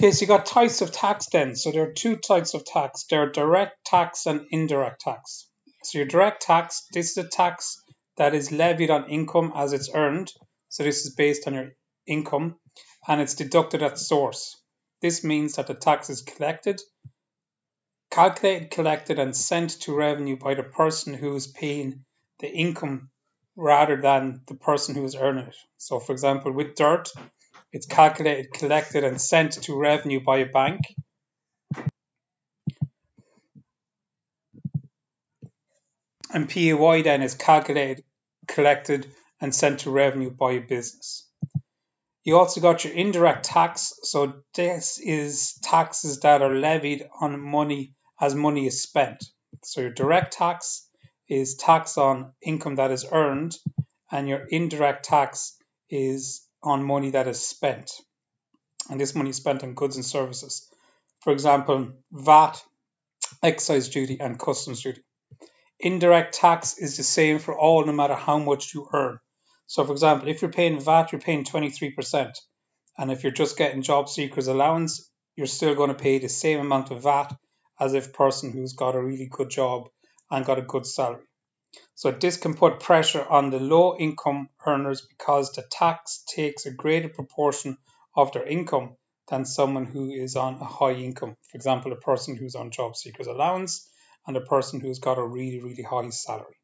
Okay, so you got types of tax then. So there are two types of tax. There are direct tax and indirect tax. So your direct tax, this is a tax that is levied on income as it's earned. So this is based on your income and it's deducted at source. This means that the tax is calculated, collected, and sent to revenue by the person who is paying the income rather than the person who is earning it. So, for example, with dirt, it's calculated, collected, and sent to revenue by a bank. And PAY then is calculated, collected, and sent to revenue by a business. You also got your indirect tax. So this is taxes that are levied on money as money is spent. So your direct tax is tax on income that is earned, and your indirect tax is on money that is spent. And this money is spent on goods and services. For example, VAT, excise duty, and customs duty. Indirect tax is the same for all, no matter how much you earn. So, for example, if you're paying VAT, you're paying 23%. And if you're just getting job seekers allowance, you're still going to pay the same amount of VAT as if a person who's got a really good job and got a good salary. So this can put pressure on the low income earners because the tax takes a greater proportion of their income than someone who is on a high income. For example, a person who's on job seekers allowance and a person who's got a really, really high salary.